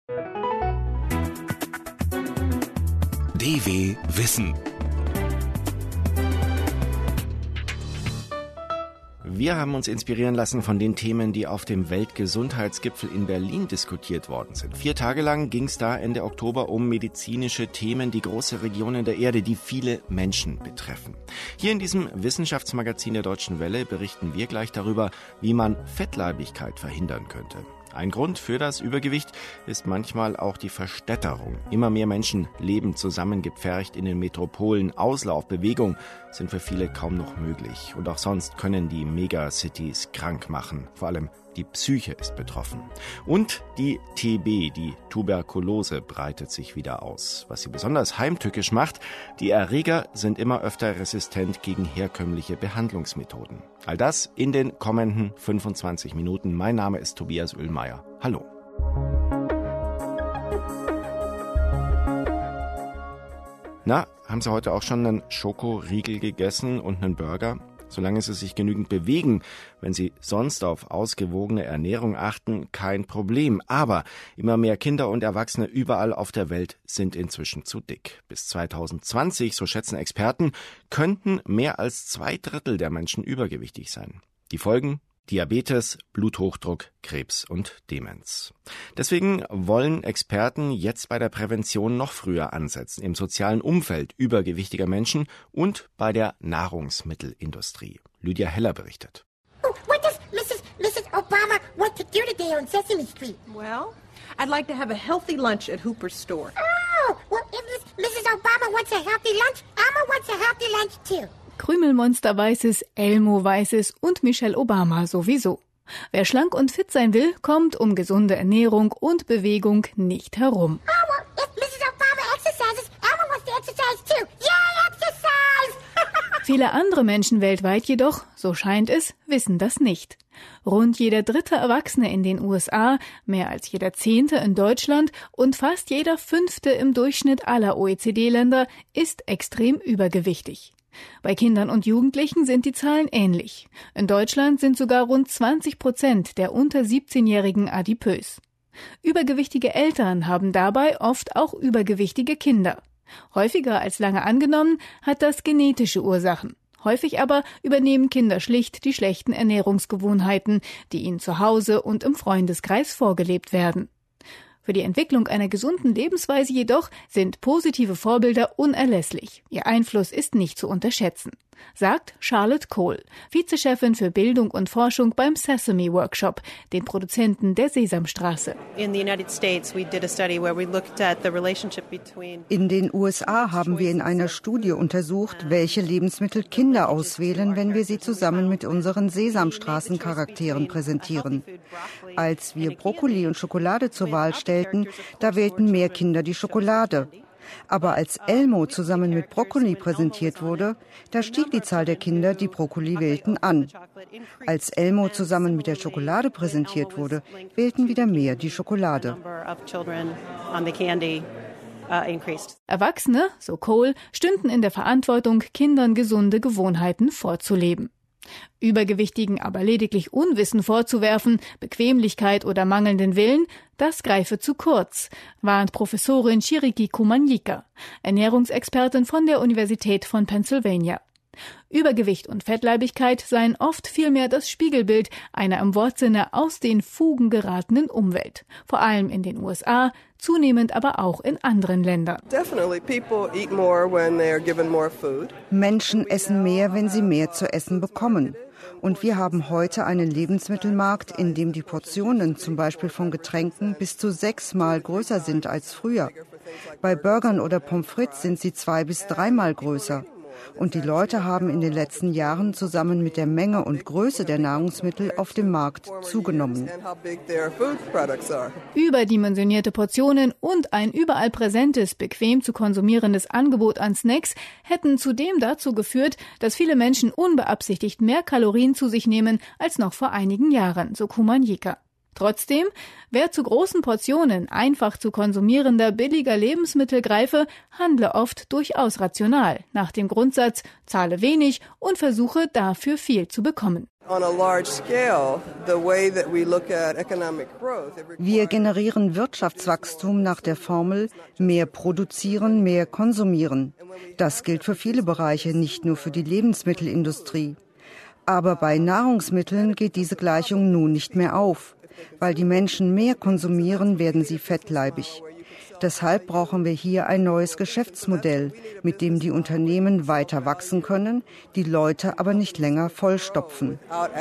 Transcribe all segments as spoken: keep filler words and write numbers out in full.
D W Wissen. Wir haben uns inspirieren lassen von den Themen, die auf dem Weltgesundheitsgipfel in Berlin diskutiert worden sind. Vier Tage lang ging es da Ende Oktober um medizinische Themen, die große Regionen der Erde, die viele Menschen betreffen. Hier in diesem Wissenschaftsmagazin der Deutschen Welle berichten wir gleich darüber, wie man Fettleibigkeit verhindern könnte. Ein Grund für das Übergewicht ist manchmal auch die Verstädterung. Immer mehr Menschen leben zusammengepfercht in den Metropolen. Auslauf, Bewegung sind für viele kaum noch möglich. Und auch sonst können die Megacities krank machen. Vor allem die Psyche ist betroffen. Und die T B, die Tuberkulose, breitet sich wieder aus. Was sie besonders heimtückisch macht, die Erreger sind immer öfter resistent gegen herkömmliche Behandlungsmethoden. All das in den kommenden fünfundzwanzig Minuten. Mein Name ist Tobias Oehlmeier. Hallo. Na, haben Sie heute auch schon einen Schokoriegel gegessen und einen Burger? Solange Sie sich genügend bewegen, wenn Sie sonst auf ausgewogene Ernährung achten, kein Problem. Aber immer mehr Kinder und Erwachsene überall auf der Welt sind inzwischen zu dick. Bis zwanzig zwanzig, so schätzen Experten, könnten mehr als zwei Drittel der Menschen übergewichtig sein. Die Folgen? Diabetes, Bluthochdruck, Krebs und Demenz. Deswegen wollen Experten jetzt bei der Prävention noch früher ansetzen, im sozialen Umfeld übergewichtiger Menschen und bei der Nahrungsmittelindustrie. Lydia Heller berichtet. Oh, what does Missus Missus Obama want to do today on Sesame Street? Well, I'd like to have a healthy lunch at Hooper's store. Oh, well, if Missus Obama wants a healthy lunch, Elmo wants a healthy lunch too. Krümelmonster weiß es, Elmo weiß es und Michelle Obama sowieso. Wer schlank und fit sein will, kommt um gesunde Ernährung und Bewegung nicht herum. Oh, well, if Missus Obama exercises, Elmo wants to exercise too. Yay, exercise! Viele andere Menschen weltweit jedoch, so scheint es, wissen das nicht. Rund jeder dritte Erwachsene in den U S A, mehr als jeder zehnte in Deutschland und fast jeder fünfte im Durchschnitt aller O E C D-Länder ist extrem übergewichtig. Bei Kindern und Jugendlichen sind die Zahlen ähnlich. In Deutschland sind sogar rund zwanzig Prozent der unter siebzehnjährigen adipös. Übergewichtige Eltern haben dabei oft auch übergewichtige Kinder. Häufiger als lange angenommen hat das genetische Ursachen. Häufig aber übernehmen Kinder schlicht die schlechten Ernährungsgewohnheiten, die ihnen zu Hause und im Freundeskreis vorgelebt werden. Für die Entwicklung einer gesunden Lebensweise jedoch sind positive Vorbilder unerlässlich. Ihr Einfluss ist nicht zu unterschätzen, sagt Charlotte Cole, Vizechefin für Bildung und Forschung beim Sesame Workshop, den Produzenten der Sesamstraße. In den U S A haben wir in einer Studie untersucht, welche Lebensmittel Kinder auswählen, wenn wir sie zusammen mit unseren Sesamstraßen-Charakteren präsentieren. Als wir Brokkoli und Schokolade zur Wahl stellten, da wählten mehr Kinder die Schokolade. Aber als Elmo zusammen mit Brokkoli präsentiert wurde, da stieg die Zahl der Kinder, die Brokkoli wählten, an. Als Elmo zusammen mit der Schokolade präsentiert wurde, wählten wieder mehr die Schokolade. Erwachsene, so Cole, stünden in der Verantwortung, Kindern gesunde Gewohnheiten vorzuleben. Übergewichtigen aber lediglich Unwissen vorzuwerfen, Bequemlichkeit oder mangelnden Willen, das greife zu kurz, warnt Professorin Chiriki Kumanyika, Ernährungsexpertin von der Universität von Pennsylvania. Übergewicht und Fettleibigkeit seien oft vielmehr das Spiegelbild einer im Wortsinne aus den Fugen geratenen Umwelt, vor allem in den U S A, zunehmend aber auch in anderen Ländern. Menschen essen mehr, wenn sie mehr zu essen bekommen. Und wir haben heute einen Lebensmittelmarkt, in dem die Portionen zum Beispiel von Getränken bis zu sechsmal größer sind als früher. Bei Burgern oder Pommes frites sind sie zwei bis dreimal größer. Und die Leute haben in den letzten Jahren zusammen mit der Menge und Größe der Nahrungsmittel auf dem Markt zugenommen. Überdimensionierte Portionen und ein überall präsentes, bequem zu konsumierendes Angebot an Snacks hätten zudem dazu geführt, dass viele Menschen unbeabsichtigt mehr Kalorien zu sich nehmen als noch vor einigen Jahren, so Kumanyika. Trotzdem, wer zu großen Portionen einfach zu konsumierender billiger Lebensmittel greife, handle oft durchaus rational, nach dem Grundsatz, zahle wenig und versuche dafür viel zu bekommen. Wir generieren Wirtschaftswachstum nach der Formel mehr produzieren, mehr konsumieren. Das gilt für viele Bereiche, nicht nur für die Lebensmittelindustrie. Aber bei Nahrungsmitteln geht diese Gleichung nun nicht mehr auf. Weil die Menschen mehr konsumieren, werden sie fettleibig. Deshalb brauchen wir hier ein neues Geschäftsmodell, mit dem die Unternehmen weiter wachsen können, die Leute aber nicht länger vollstopfen.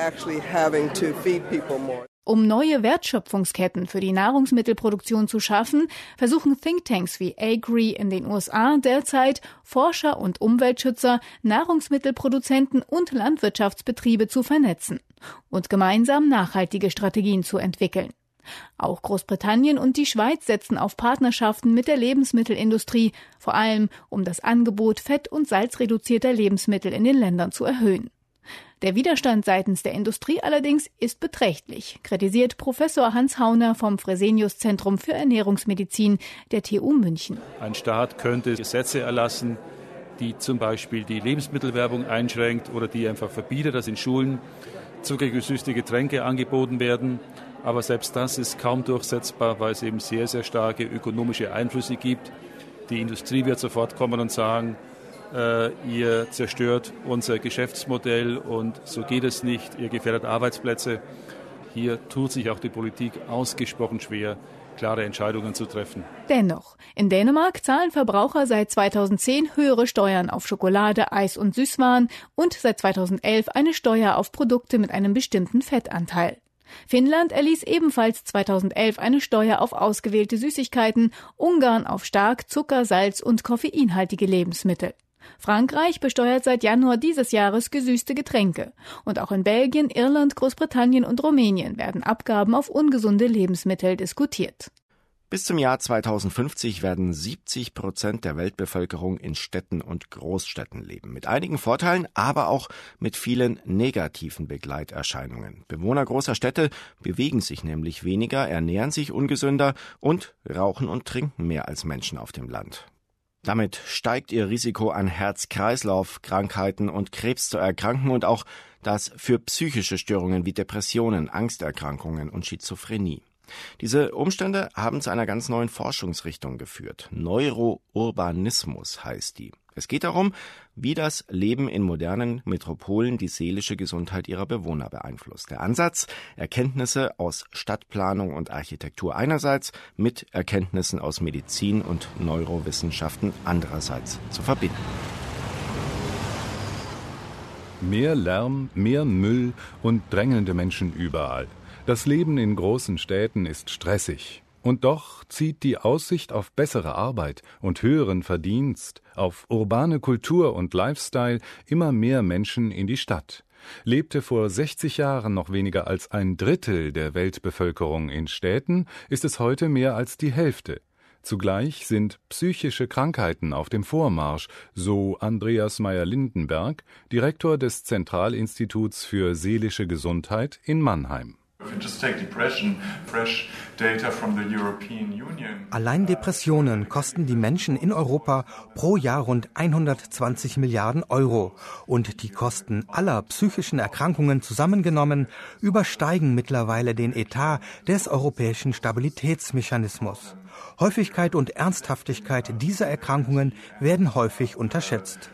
Um neue Wertschöpfungsketten für die Nahrungsmittelproduktion zu schaffen, versuchen Thinktanks wie Agri in den U S A derzeit, Forscher und Umweltschützer, Nahrungsmittelproduzenten und Landwirtschaftsbetriebe zu vernetzen und gemeinsam nachhaltige Strategien zu entwickeln. Auch Großbritannien und die Schweiz setzen auf Partnerschaften mit der Lebensmittelindustrie, vor allem um das Angebot fett- und salzreduzierter Lebensmittel in den Ländern zu erhöhen. Der Widerstand seitens der Industrie allerdings ist beträchtlich, kritisiert Professor Hans Hauner vom Fresenius-Zentrum für Ernährungsmedizin der T U München. Ein Staat könnte Gesetze erlassen, die zum Beispiel die Lebensmittelwerbung einschränkt oder die einfach verbietet, dass in Schulen zuckergesüßte Getränke angeboten werden. Aber selbst das ist kaum durchsetzbar, weil es eben sehr, sehr starke ökonomische Einflüsse gibt. Die Industrie wird sofort kommen und sagen, äh, ihr zerstört unser Geschäftsmodell und so geht es nicht, ihr gefährdet Arbeitsplätze. Hier tut sich auch die Politik ausgesprochen schwer, klare Entscheidungen zu treffen. Dennoch, in Dänemark zahlen Verbraucher seit zweitausendzehn höhere Steuern auf Schokolade, Eis und Süßwaren und seit zweitausendelf eine Steuer auf Produkte mit einem bestimmten Fettanteil. Finnland erließ ebenfalls zweitausendelf eine Steuer auf ausgewählte Süßigkeiten, Ungarn auf stark Zucker-, Salz- und koffeinhaltige Lebensmittel. Frankreich besteuert seit Januar dieses Jahres gesüßte Getränke. Und auch in Belgien, Irland, Großbritannien und Rumänien werden Abgaben auf ungesunde Lebensmittel diskutiert. Bis zum Jahr zweitausendfünfzig werden siebzig Prozent der Weltbevölkerung in Städten und Großstädten leben. Mit einigen Vorteilen, aber auch mit vielen negativen Begleiterscheinungen. Bewohner großer Städte bewegen sich nämlich weniger, ernähren sich ungesünder und rauchen und trinken mehr als Menschen auf dem Land. Damit steigt ihr Risiko, an Herz-Kreislauf-Krankheiten und Krebs zu erkranken und auch das für psychische Störungen wie Depressionen, Angsterkrankungen und Schizophrenie. Diese Umstände haben zu einer ganz neuen Forschungsrichtung geführt. Neurourbanismus heißt die. Es geht darum, wie das Leben in modernen Metropolen die seelische Gesundheit ihrer Bewohner beeinflusst. Der Ansatz, Erkenntnisse aus Stadtplanung und Architektur einerseits mit Erkenntnissen aus Medizin und Neurowissenschaften andererseits zu verbinden. Mehr Lärm, mehr Müll und drängelnde Menschen überall. Das Leben in großen Städten ist stressig. Und doch zieht die Aussicht auf bessere Arbeit und höheren Verdienst, auf urbane Kultur und Lifestyle immer mehr Menschen in die Stadt. Lebte vor sechzig Jahren noch weniger als ein Drittel der Weltbevölkerung in Städten, ist es heute mehr als die Hälfte. Zugleich sind psychische Krankheiten auf dem Vormarsch, so Andreas Meyer-Lindenberg, Direktor des Zentralinstituts für seelische Gesundheit in Mannheim. Allein Depressionen kosten die Menschen in Europa pro Jahr rund hundertzwanzig Milliarden Euro. Und die Kosten aller psychischen Erkrankungen zusammengenommen übersteigen mittlerweile den Etat des Europäischen Stabilitätsmechanismus. Häufigkeit und Ernsthaftigkeit dieser Erkrankungen werden häufig unterschätzt.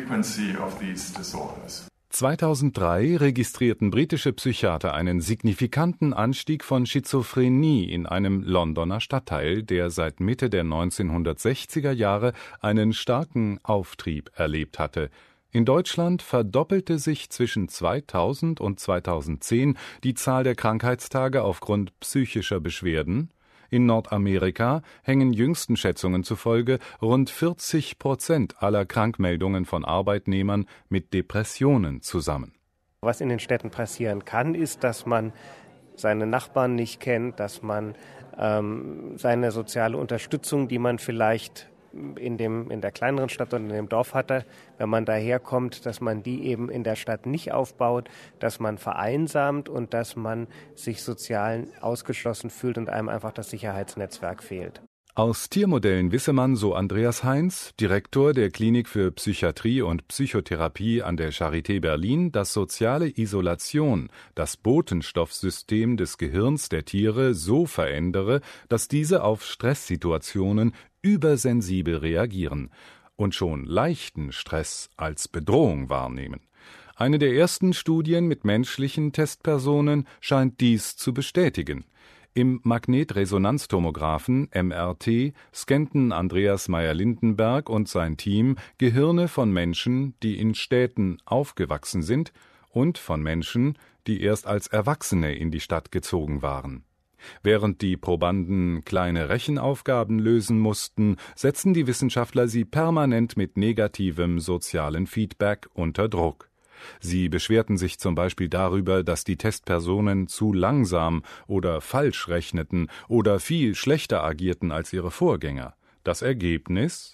zweitausenddrei registrierten britische Psychiater einen signifikanten Anstieg von Schizophrenie in einem Londoner Stadtteil, der seit Mitte der neunzehnhundertsechziger Jahre einen starken Auftrieb erlebt hatte. In Deutschland verdoppelte sich zwischen zweitausend und zweitausendzehn die Zahl der Krankheitstage aufgrund psychischer Beschwerden. In Nordamerika hängen jüngsten Schätzungen zufolge rund vierzig Prozent aller Krankmeldungen von Arbeitnehmern mit Depressionen zusammen. Was in den Städten passieren kann, ist, dass man seine Nachbarn nicht kennt, dass man ähm, seine soziale Unterstützung, die man vielleicht in, dem, in der kleineren Stadt und in dem Dorf hatte, wenn man daherkommt, dass man die eben in der Stadt nicht aufbaut, dass man vereinsamt und dass man sich sozial ausgeschlossen fühlt und einem einfach das Sicherheitsnetzwerk fehlt. Aus Tiermodellen wisse man, so Andreas Heinz, Direktor der Klinik für Psychiatrie und Psychotherapie an der Charité Berlin, dass soziale Isolation das Botenstoffsystem des Gehirns der Tiere so verändere, dass diese auf Stresssituationen übersensibel reagieren und schon leichten Stress als Bedrohung wahrnehmen. Eine der ersten Studien mit menschlichen Testpersonen scheint dies zu bestätigen. Im Magnetresonanztomographen M R T scannten Andreas Meyer-Lindenberg und sein Team Gehirne von Menschen, die in Städten aufgewachsen sind, und von Menschen, die erst als Erwachsene in die Stadt gezogen waren. Während die Probanden kleine Rechenaufgaben lösen mussten, setzten die Wissenschaftler sie permanent mit negativem sozialen Feedback unter Druck. Sie beschwerten sich zum Beispiel darüber, dass die Testpersonen zu langsam oder falsch rechneten oder viel schlechter agierten als ihre Vorgänger. Das Ergebnis?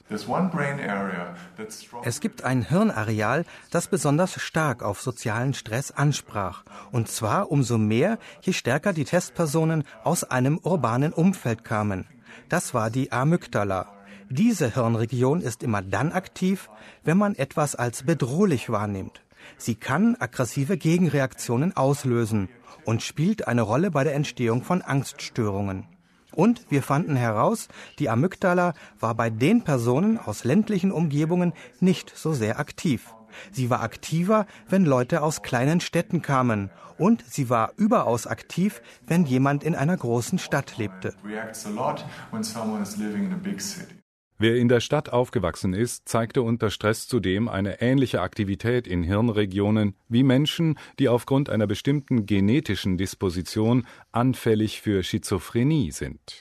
Es gibt ein Hirnareal, das besonders stark auf sozialen Stress ansprach. Und zwar umso mehr, je stärker die Testpersonen aus einem urbanen Umfeld kamen. Das war die Amygdala. Diese Hirnregion ist immer dann aktiv, wenn man etwas als bedrohlich wahrnimmt. Sie kann aggressive Gegenreaktionen auslösen und spielt eine Rolle bei der Entstehung von Angststörungen. Und wir fanden heraus, die Amygdala war bei den Personen aus ländlichen Umgebungen nicht so sehr aktiv. Sie war aktiver, wenn Leute aus kleinen Städten kamen. Und sie war überaus aktiv, wenn jemand in einer großen Stadt lebte. Wer in der Stadt aufgewachsen ist, zeigte unter Stress zudem eine ähnliche Aktivität in Hirnregionen wie Menschen, die aufgrund einer bestimmten genetischen Disposition anfällig für Schizophrenie sind.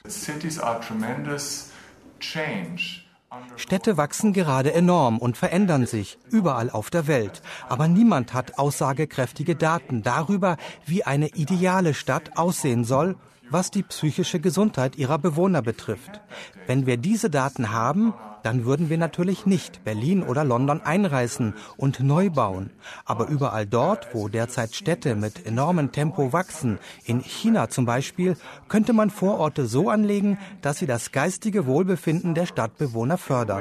Städte wachsen gerade enorm und verändern sich, überall auf der Welt. Aber niemand hat aussagekräftige Daten darüber, wie eine ideale Stadt aussehen soll, was die psychische Gesundheit ihrer Bewohner betrifft. Wenn wir diese Daten haben, dann würden wir natürlich nicht Berlin oder London einreißen und neu bauen. Aber überall dort, wo derzeit Städte mit enormem Tempo wachsen, in China zum Beispiel, könnte man Vororte so anlegen, dass sie das geistige Wohlbefinden der Stadtbewohner fördern.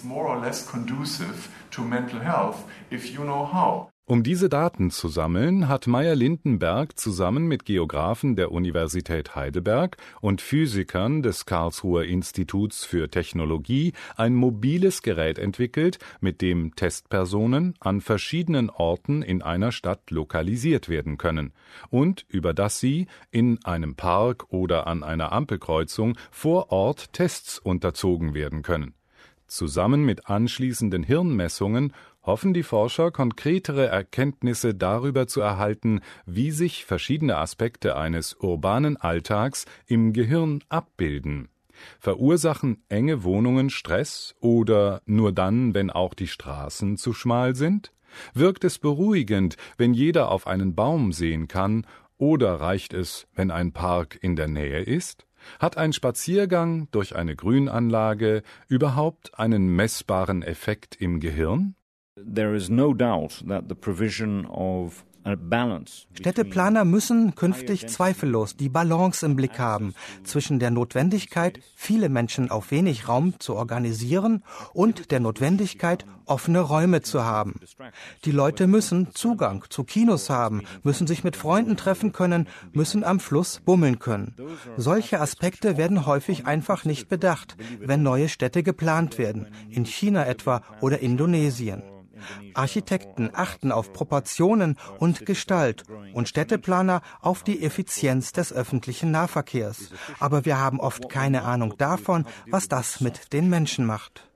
Um diese Daten zu sammeln, hat Meyer-Lindenberg zusammen mit Geographen der Universität Heidelberg und Physikern des Karlsruher Instituts für Technologie ein mobiles Gerät entwickelt, mit dem Testpersonen an verschiedenen Orten in einer Stadt lokalisiert werden können und über das sie in einem Park oder an einer Ampelkreuzung vor Ort Tests unterzogen werden können. Zusammen mit anschließenden Hirnmessungen hoffen die Forscher, konkretere Erkenntnisse darüber zu erhalten, wie sich verschiedene Aspekte eines urbanen Alltags im Gehirn abbilden. Verursachen enge Wohnungen Stress oder nur dann, wenn auch die Straßen zu schmal sind? Wirkt es beruhigend, wenn jeder auf einen Baum sehen kann, oder reicht es, wenn ein Park in der Nähe ist? Hat ein Spaziergang durch eine Grünanlage überhaupt einen messbaren Effekt im Gehirn? There is no doubt that the provision of a balance. Städteplaner müssen künftig zweifellos die Balance im Blick haben zwischen der Notwendigkeit, viele Menschen auf wenig Raum zu organisieren und der Notwendigkeit, offene Räume zu haben. Die Leute müssen Zugang zu Kinos haben, müssen sich mit Freunden treffen können, müssen am Fluss bummeln können. Solche Aspekte werden häufig einfach nicht bedacht, wenn neue Städte geplant werden, in China etwa oder Indonesien. Architekten achten auf Proportionen und Gestalt und Städteplaner auf die Effizienz des öffentlichen Nahverkehrs. Aber wir haben oft keine Ahnung davon, was das mit den Menschen macht.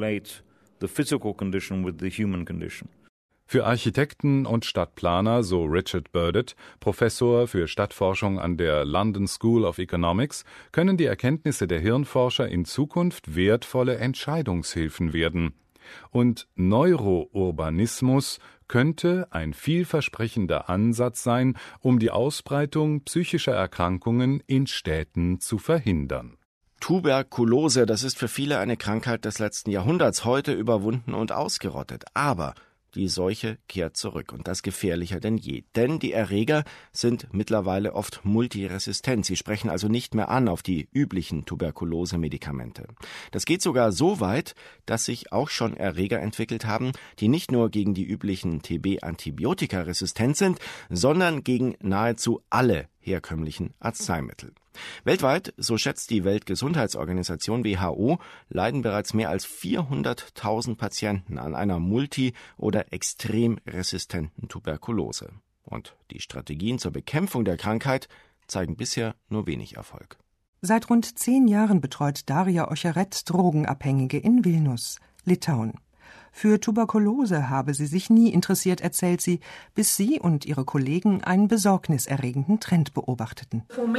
Für Architekten und Stadtplaner, so Richard Burdett, Professor für Stadtforschung an der London School of Economics, können die Erkenntnisse der Hirnforscher in Zukunft wertvolle Entscheidungshilfen werden. Und Neurourbanismus könnte ein vielversprechender Ansatz sein, um die Ausbreitung psychischer Erkrankungen in Städten zu verhindern. Tuberkulose, das ist für viele eine Krankheit des letzten Jahrhunderts, heute überwunden und ausgerottet. Aber die Seuche kehrt zurück und das gefährlicher denn je. Denn die Erreger sind mittlerweile oft multiresistent. Sie sprechen also nicht mehr an auf die üblichen Tuberkulose-Medikamente. Das geht sogar so weit, dass sich auch schon Erreger entwickelt haben, die nicht nur gegen die üblichen T B-Antibiotika resistent sind, sondern gegen nahezu alle herkömmlichen Arzneimittel. Weltweit, so schätzt die Weltgesundheitsorganisation W H O, leiden bereits mehr als vierhunderttausend Patienten an einer multi- oder extrem resistenten Tuberkulose. Und die Strategien zur Bekämpfung der Krankheit zeigen bisher nur wenig Erfolg. Seit rund zehn Jahren betreut Daria Ocheret Drogenabhängige in Vilnius, Litauen. Für Tuberkulose habe sie sich nie interessiert, erzählt sie, bis sie und ihre Kollegen einen besorgniserregenden Trend beobachteten.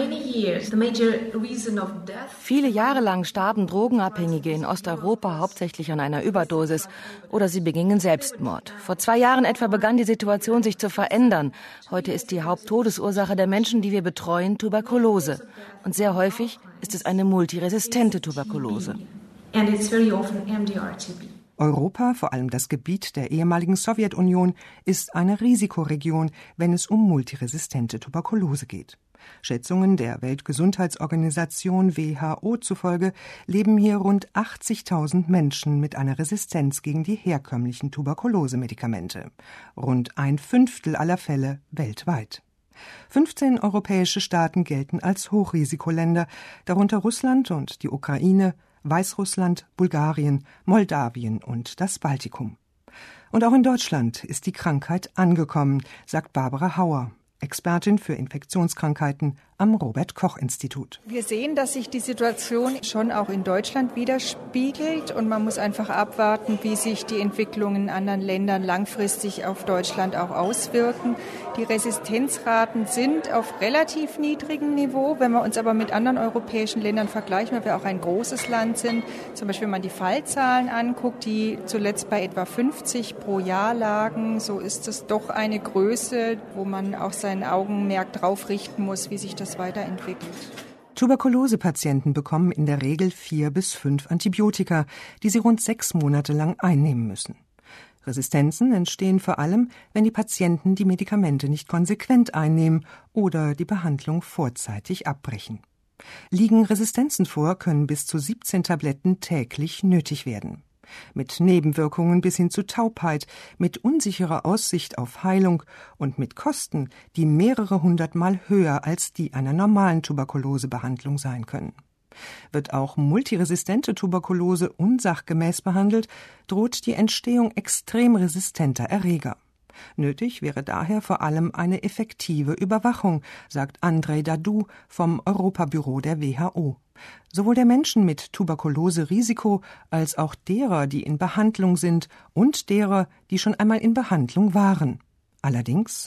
Viele Jahre lang starben Drogenabhängige in Osteuropa hauptsächlich an einer Überdosis oder sie begingen Selbstmord. Vor zwei Jahren etwa begann die Situation sich zu verändern. Heute ist die Haupttodesursache der Menschen, die wir betreuen, Tuberkulose. Und sehr häufig ist es eine multiresistente Tuberkulose. And it's very often M D R T B. Europa, vor allem das Gebiet der ehemaligen Sowjetunion, ist eine Risikoregion, wenn es um multiresistente Tuberkulose geht. Schätzungen der Weltgesundheitsorganisation W H O zufolge leben hier rund achtzigtausend Menschen mit einer Resistenz gegen die herkömmlichen Tuberkulosemedikamente. Rund ein Fünftel aller Fälle weltweit. fünfzehn europäische Staaten gelten als Hochrisikoländer, darunter Russland und die Ukraine, Weißrussland, Bulgarien, Moldawien und das Baltikum. Und auch in Deutschland ist die Krankheit angekommen, sagt Barbara Hauer, Expertin für Infektionskrankheiten am Robert-Koch-Institut. Wir sehen, dass sich die Situation schon auch in Deutschland widerspiegelt und man muss einfach abwarten, wie sich die Entwicklungen in anderen Ländern langfristig auf Deutschland auch auswirken. Die Resistenzraten sind auf relativ niedrigem Niveau. Wenn wir uns aber mit anderen europäischen Ländern vergleichen, weil wir auch ein großes Land sind, zum Beispiel wenn man die Fallzahlen anguckt, die zuletzt bei etwa fünfzig pro Jahr lagen, so ist es doch eine Größe, wo man auch sein Augenmerk drauf richten muss, wie sich das weiterentwickelt. Tuberkulosepatienten bekommen in der Regel vier bis fünf Antibiotika, die sie rund sechs Monate lang einnehmen müssen. Resistenzen entstehen vor allem, wenn die Patienten die Medikamente nicht konsequent einnehmen oder die Behandlung vorzeitig abbrechen. Liegen Resistenzen vor, können bis zu siebzehn Tabletten täglich nötig werden. Mit Nebenwirkungen bis hin zu Taubheit, mit unsicherer Aussicht auf Heilung und mit Kosten, die mehrere hundertmal höher als die einer normalen Tuberkulosebehandlung sein können. Wird auch multiresistente Tuberkulose unsachgemäß behandelt, droht die Entstehung extrem resistenter Erreger. Nötig wäre daher vor allem eine effektive Überwachung, sagt Andrei Dadou vom Europabüro der W H O. Sowohl der Menschen mit Tuberkulose-Risiko als auch derer, die in Behandlung sind und derer, die schon einmal in Behandlung waren. Allerdings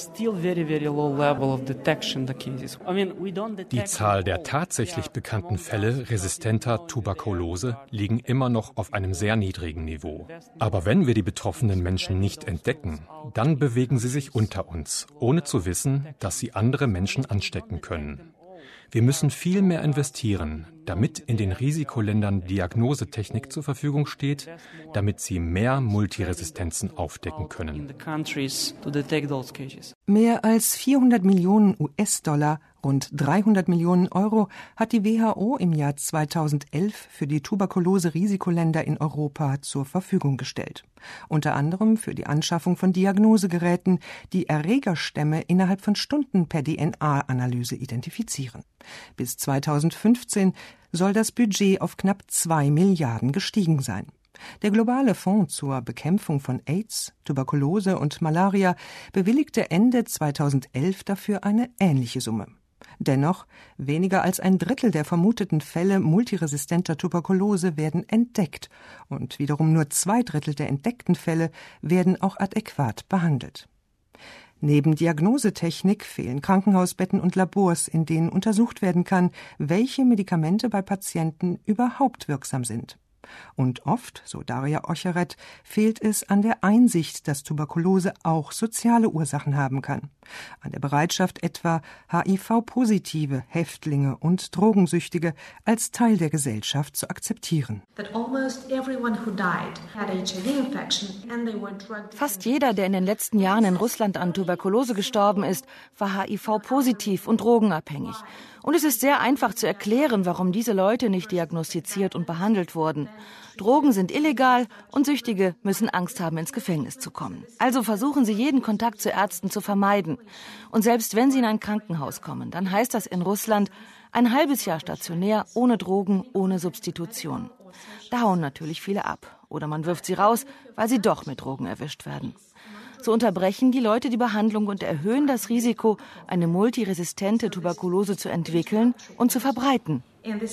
Die Zahl der tatsächlich bekannten Fälle resistenter Tuberkulose liegen immer noch auf einem sehr niedrigen Niveau. Aber wenn wir die betroffenen Menschen nicht entdecken, dann bewegen sie sich unter uns, ohne zu wissen, dass sie andere Menschen anstecken können. Wir müssen viel mehr investieren, damit in den Risikoländern Diagnosetechnik zur Verfügung steht, damit sie mehr Multiresistenzen aufdecken können. Mehr als vierhundert Millionen U S-Dollar, rund dreihundert Millionen Euro, hat die W H O im Jahr zweitausendelf für die Tuberkulose-Risikoländer in Europa zur Verfügung gestellt. Unter anderem für die Anschaffung von Diagnosegeräten, die Erregerstämme innerhalb von Stunden per D N A-Analyse identifizieren. Bis zweitausendfünfzehn soll das Budget auf knapp zwei Milliarden gestiegen sein. Der globale Fonds zur Bekämpfung von AIDS, Tuberkulose und Malaria bewilligte Ende zweitausendelf dafür eine ähnliche Summe. Dennoch, weniger als ein Drittel der vermuteten Fälle multiresistenter Tuberkulose werden entdeckt und wiederum nur zwei Drittel der entdeckten Fälle werden auch adäquat behandelt. Neben Diagnosetechnik fehlen Krankenhausbetten und Labors, in denen untersucht werden kann, welche Medikamente bei Patienten überhaupt wirksam sind. Und oft, so Daria Ocheret, fehlt es an der Einsicht, dass Tuberkulose auch soziale Ursachen haben kann. An der Bereitschaft etwa, H I V-Positive, Häftlinge und Drogensüchtige als Teil der Gesellschaft zu akzeptieren. Fast jeder, der in den letzten Jahren in Russland an Tuberkulose gestorben ist, war H I V-positiv und drogenabhängig. Und es ist sehr einfach zu erklären, warum diese Leute nicht diagnostiziert und behandelt wurden. Drogen sind illegal und Süchtige müssen Angst haben, ins Gefängnis zu kommen. Also versuchen sie, jeden Kontakt zu Ärzten zu vermeiden. Und selbst wenn sie in ein Krankenhaus kommen, dann heißt das in Russland ein halbes Jahr stationär, ohne Drogen, ohne Substitution. Da hauen natürlich viele ab. Oder man wirft sie raus, weil sie doch mit Drogen erwischt werden. So unterbrechen die Leute die Behandlung und erhöhen das Risiko, eine multiresistente Tuberkulose zu entwickeln und zu verbreiten.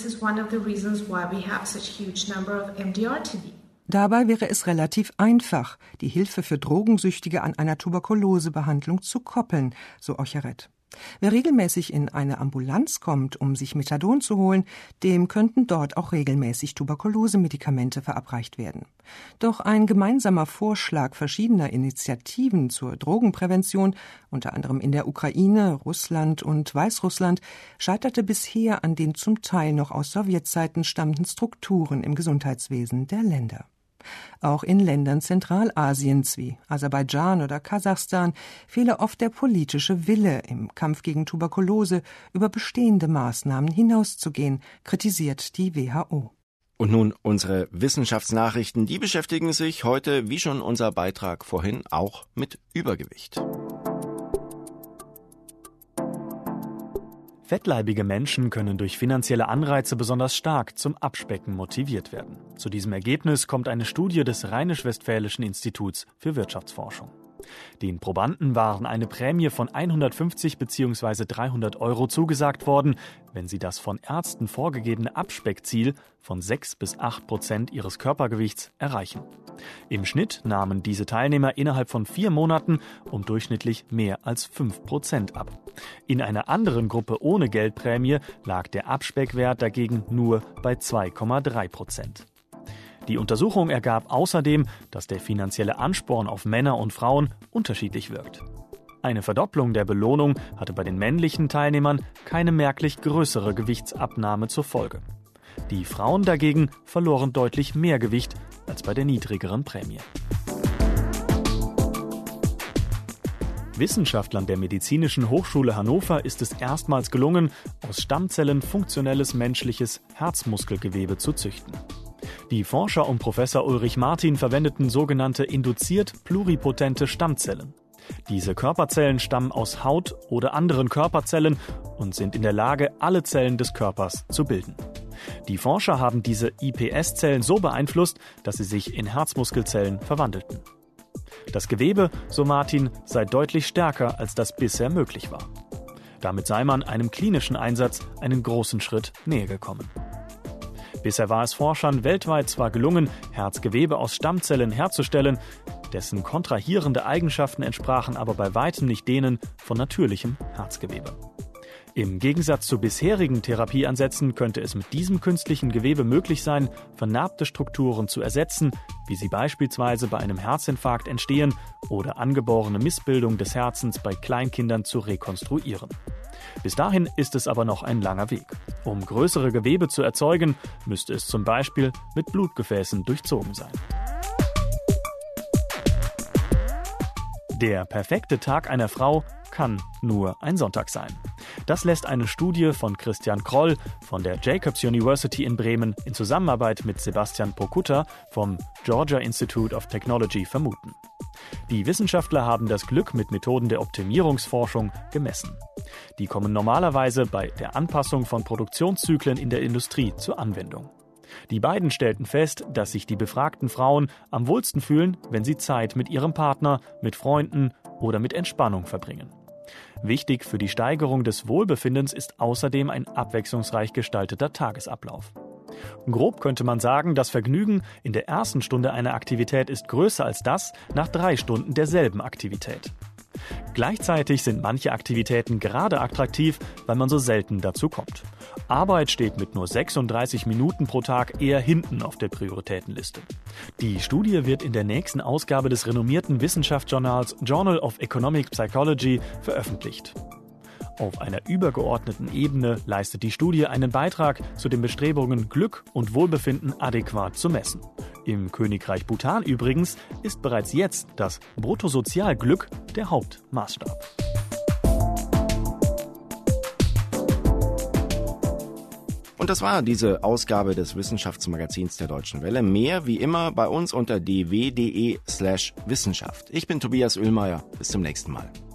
Dabei wäre es relativ einfach, die Hilfe für Drogensüchtige an einer Tuberkulosebehandlung zu koppeln, so Ocheret. Wer regelmäßig in eine Ambulanz kommt, um sich Methadon zu holen, dem könnten dort auch regelmäßig Tuberkulosemedikamente verabreicht werden. Doch ein gemeinsamer Vorschlag verschiedener Initiativen zur Drogenprävention, unter anderem in der Ukraine, Russland und Weißrussland, scheiterte bisher an den zum Teil noch aus Sowjetzeiten stammenden Strukturen im Gesundheitswesen der Länder. Auch in Ländern Zentralasiens wie Aserbaidschan oder Kasachstan fehle oft der politische Wille, im Kampf gegen Tuberkulose über bestehende Maßnahmen hinauszugehen, kritisiert die W H O. Und nun unsere Wissenschaftsnachrichten, die beschäftigen sich heute, wie schon unser Beitrag vorhin, auch mit Übergewicht. Fettleibige Menschen können durch finanzielle Anreize besonders stark zum Abspecken motiviert werden. Zu diesem Ergebnis kommt eine Studie des Rheinisch-Westfälischen Instituts für Wirtschaftsforschung. Den Probanden waren eine Prämie von hundertfünfzig bzw. dreihundert Euro zugesagt worden, wenn sie das von Ärzten vorgegebene Abspeckziel von sechs bis acht Prozent ihres Körpergewichts erreichen. Im Schnitt nahmen diese Teilnehmer innerhalb von vier Monaten um durchschnittlich mehr als fünf Prozent ab. In einer anderen Gruppe ohne Geldprämie lag der Abspeckwert dagegen nur bei zwei Komma drei Prozent. Die Untersuchung ergab außerdem, dass der finanzielle Ansporn auf Männer und Frauen unterschiedlich wirkt. Eine Verdopplung der Belohnung hatte bei den männlichen Teilnehmern keine merklich größere Gewichtsabnahme zur Folge. Die Frauen dagegen verloren deutlich mehr Gewicht als bei der niedrigeren Prämie. Wissenschaftlern der Medizinischen Hochschule Hannover ist es erstmals gelungen, aus Stammzellen funktionelles menschliches Herzmuskelgewebe zu züchten. Die Forscher um Professor Ulrich Martin verwendeten sogenannte induziert pluripotente Stammzellen. Diese Körperzellen stammen aus Haut oder anderen Körperzellen und sind in der Lage, alle Zellen des Körpers zu bilden. Die Forscher haben diese I P S-Zellen so beeinflusst, dass sie sich in Herzmuskelzellen verwandelten. Das Gewebe, so Martin, sei deutlich stärker, als das bisher möglich war. Damit sei man einem klinischen Einsatz einen großen Schritt näher gekommen. Bisher war es Forschern weltweit zwar gelungen, Herzgewebe aus Stammzellen herzustellen, dessen kontrahierende Eigenschaften entsprachen aber bei weitem nicht denen von natürlichem Herzgewebe. Im Gegensatz zu bisherigen Therapieansätzen könnte es mit diesem künstlichen Gewebe möglich sein, vernarbte Strukturen zu ersetzen, wie sie beispielsweise bei einem Herzinfarkt entstehen oder angeborene Missbildung des Herzens bei Kleinkindern zu rekonstruieren. Bis dahin ist es aber noch ein langer Weg. Um größere Gewebe zu erzeugen, müsste es zum Beispiel mit Blutgefäßen durchzogen sein. Der perfekte Tag einer Frau kann nur ein Sonntag sein. Das lässt eine Studie von Christian Kroll von der Jacobs University in Bremen in Zusammenarbeit mit Sebastian Pokutta vom Georgia Institute of Technology vermuten. Die Wissenschaftler haben das Glück mit Methoden der Optimierungsforschung gemessen. Die kommen normalerweise bei der Anpassung von Produktionszyklen in der Industrie zur Anwendung. Die beiden stellten fest, dass sich die befragten Frauen am wohlsten fühlen, wenn sie Zeit mit ihrem Partner, mit Freunden oder mit Entspannung verbringen. Wichtig für die Steigerung des Wohlbefindens ist außerdem ein abwechslungsreich gestalteter Tagesablauf. Grob könnte man sagen, das Vergnügen in der ersten Stunde einer Aktivität ist größer als das nach drei Stunden derselben Aktivität. Gleichzeitig sind manche Aktivitäten gerade attraktiv, weil man so selten dazu kommt. Arbeit steht mit nur sechsunddreißig Minuten pro Tag eher hinten auf der Prioritätenliste. Die Studie wird in der nächsten Ausgabe des renommierten Wissenschaftsjournals Journal of Economic Psychology veröffentlicht. Auf einer übergeordneten Ebene leistet die Studie einen Beitrag zu den Bestrebungen, Glück und Wohlbefinden adäquat zu messen. Im Königreich Bhutan übrigens ist bereits jetzt das Bruttosozialglück der Hauptmaßstab. Und das war diese Ausgabe des Wissenschaftsmagazins der Deutschen Welle. Mehr wie immer bei uns unter d w punkt d e slash Wissenschaft. Ich bin Tobias Oehlmeier. Bis zum nächsten Mal.